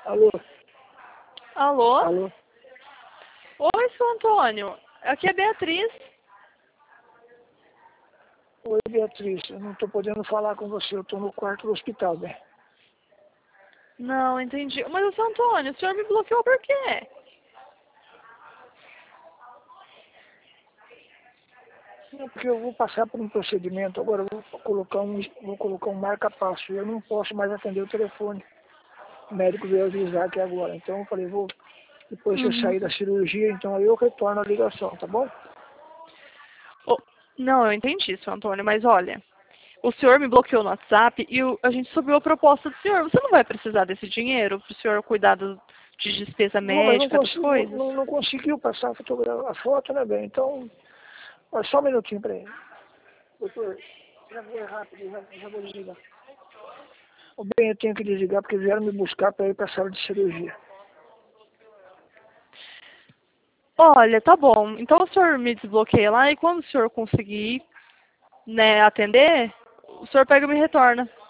Alô? Alô? Alô? Oi, seu Antônio. Aqui é Beatriz. Oi, Beatriz. Eu não estou podendo falar com você. Eu estou no quarto do hospital, bem. Não, entendi. Mas, seu Antônio, o senhor me bloqueou por quê? Não, porque eu vou passar por um procedimento. Agora eu vou colocar um marca-passo. Eu não posso mais atender o telefone. O médico veio avisar aqui agora. Então eu falei, depois que eu sair da cirurgia, então aí eu retorno a ligação, tá bom? Oh, não, eu entendi, seu Antônio, mas olha, o senhor me bloqueou no WhatsApp e a gente subiu a proposta do senhor. Você não vai precisar desse dinheiro para o senhor cuidar de despesa Não, mas médica, das coisas? não conseguiu passar a foto, né, bem? Então, olha, só um minutinho para ele. Doutor, já vou rápido, já vou desligar. Bem, eu tenho que desligar porque vieram me buscar para ir para a sala de cirurgia. Olha, tá bom. Então o senhor me desbloqueia lá e quando o senhor conseguir, né, atender, o senhor pega e me retorna.